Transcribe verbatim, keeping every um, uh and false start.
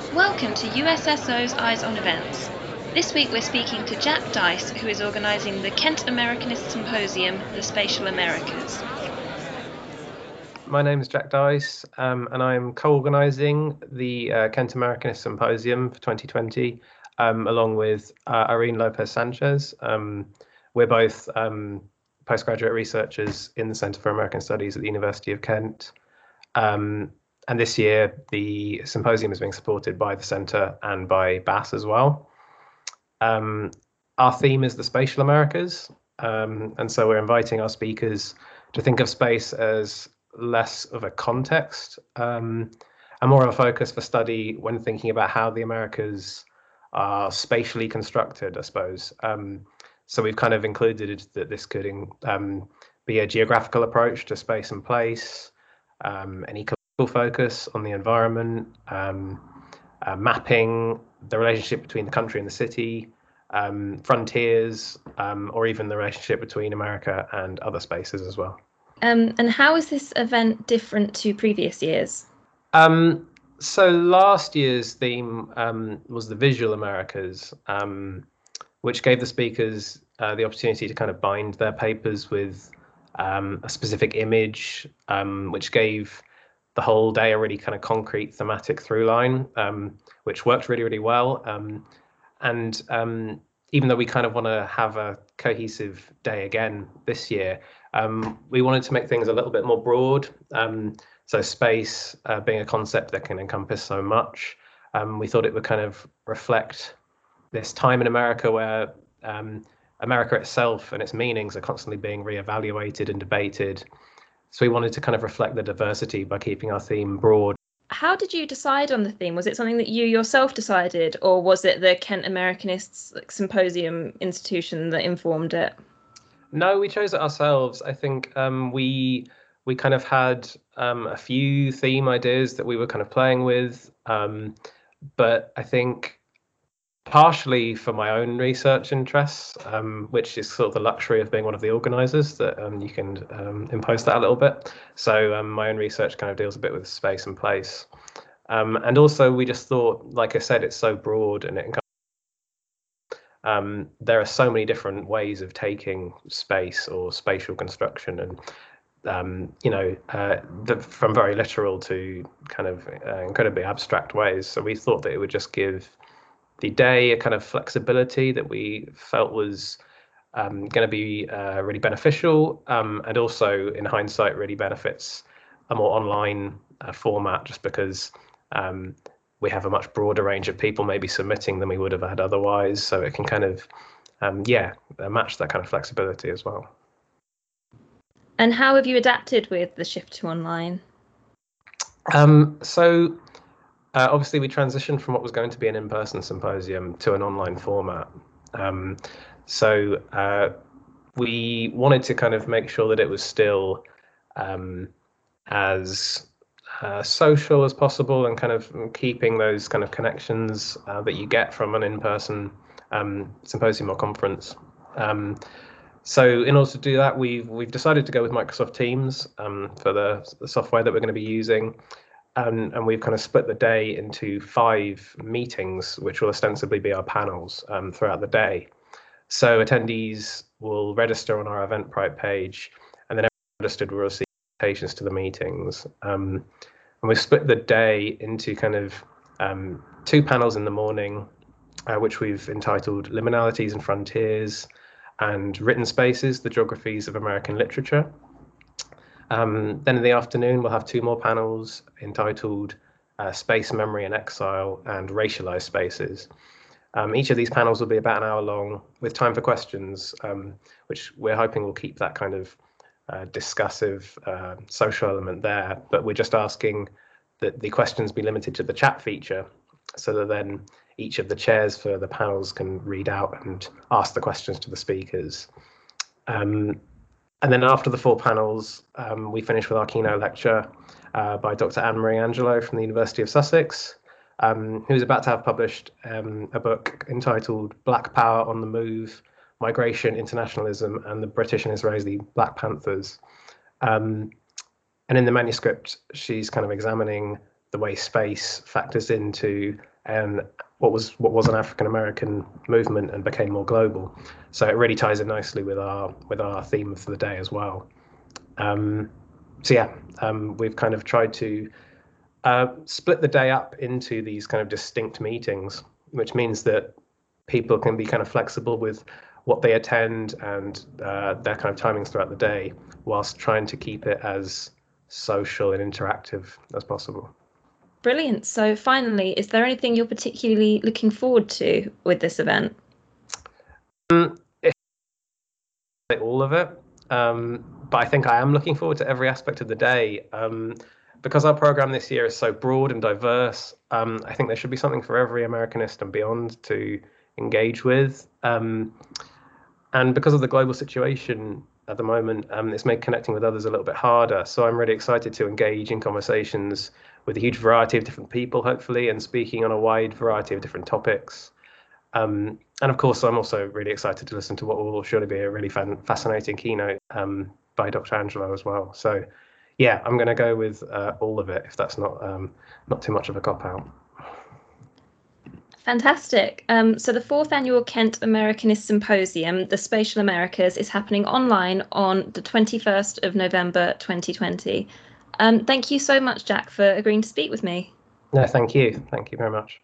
Welcome to U S S O's Eyes on Events. This week we're speaking to Jack Dice, who is organising the Kent Americanist Symposium, The Spatial Americas. My name is Jack Dice, um, and I'm co-organising the uh, Kent Americanist Symposium for twenty twenty, um, along with uh, Irene Lopez Sanchez. Um, we're both um, postgraduate researchers in the Centre for American Studies at the University of Kent. Um, and this year, the symposium is being supported by the Centre and by B A S as well. Um, our theme is the Spatial Americas, um, and so we're inviting our speakers to think of space as less of a context um, and more of a focus for study when thinking about how the Americas are spatially constructed, I suppose. Um, so we've kind of included that this could um, be a geographical approach to space and place, um, an ecological focus on the environment, um, uh, mapping the relationship between the country and the city, um, frontiers, um, or even the relationship between America and other spaces as well. Um, and how is this event different to previous years? Um, so last year's theme um, was the Visual Americas, um, which gave the speakers uh, the opportunity to kind of bind their papers with um, a specific image, um, which gave the whole day a really kind of concrete thematic through line, um, which worked really, really well. Um, and um, even though we kind of want to have a cohesive day again this year, um, we wanted to make things a little bit more broad. Um, so space uh, being a concept that can encompass so much, um, we thought it would kind of reflect this time in America where um, America itself and its meanings are constantly being reevaluated and debated. So we wanted to kind of reflect the diversity by keeping our theme broad. How did you decide on the theme? Was it something that you yourself decided, or was it the Kent Americanists Symposium institution that informed it? No, we chose it ourselves. I think um, we we kind of had um, a few theme ideas that we were kind of playing with, um, but I think partially for my own research interests, um, which is sort of the luxury of being one of the organisers, that um, you can um, impose that a little bit. So um, my own research kind of deals a bit with space and place, um, and also we just thought, like I said, it's so broad and it um, there are so many different ways of taking space or spatial construction, and um, you know, uh, the, from very literal to kind of uh, incredibly abstract ways. So we thought that it would just give the day a kind of flexibility that we felt was um, going to be uh, really beneficial, um, and also in hindsight really benefits a more online uh, format, just because um, we have a much broader range of people maybe submitting than we would have had otherwise. So it can kind of, um, yeah, match that kind of flexibility as well. And how have you adapted with the shift to online? Um, so uh, obviously we transitioned from what was going to be an in-person symposium to an online format. Um, so uh, we wanted to kind of make sure that it was still um, as uh, social as possible, and kind of keeping those kind of connections uh, that you get from an in-person um, symposium or conference. Um, so in order to do that, we've we've decided to go with Microsoft Teams um, for the, the software that we're going to be using. Um, and we've kind of split the day into five meetings, which will ostensibly be our panels um, throughout the day. So attendees will register on our Eventbrite page, and then everyone registered will receive invitations to the meetings. Um, and we've split the day into kind of um, two panels in the morning, uh, which we've entitled Liminalities and Frontiers and Written Spaces, the Geographies of American Literature. Um, then in the afternoon, we'll have two more panels entitled uh, Space, Memory and Exile and Racialized Spaces. Um, each of these panels will be about an hour long with time for questions, um, which we're hoping will keep that kind of uh, discussive uh, social element there. But we're just asking that the questions be limited to the chat feature, so that then each of the chairs for the panels can read out and ask the questions to the speakers. Um, and then after the four panels, um, we finish with our keynote lecture uh, by Doctor Anne-Marie Angelo from the University of Sussex, um, who's about to have published um, a book entitled Black Power on the Move, Migration, Internationalism, and the British and Israeli Black Panthers. Um, and in the manuscript, she's kind of examining the way space factors into and what was what was an African American movement and became more global. So it really ties in nicely with our with our theme for the day as well. Um, so yeah, um, we've kind of tried to uh, split the day up into these kind of distinct meetings, which means that people can be kind of flexible with what they attend and uh, their kind of timings throughout the day, whilst trying to keep it as social and interactive as possible. Brilliant. So finally, is there anything you're particularly looking forward to with this event? Um, all of it, um, but I think I am looking forward to every aspect of the day. Um, because our program this year is so broad and diverse, um, I think there should be something for every Americanist and beyond to engage with. Um, and because of the global situation at the moment, um, it's made connecting with others a little bit harder. So I'm really excited to engage in conversations with a huge variety of different people, hopefully, and speaking on a wide variety of different topics. Um, and of course, I'm also really excited to listen to what will surely be a really fan- fascinating keynote um, by Doctor Angelo as well. So, yeah, I'm going to go with uh, all of it, if that's not um, not too much of a cop out. Fantastic. Um, so the fourth annual Kent Americanist Symposium, The Spatial Americas, is happening online on the twenty-first of November twenty twenty. Um, thank you so much, Jack, for agreeing to speak with me. No, thank you. Thank you very much.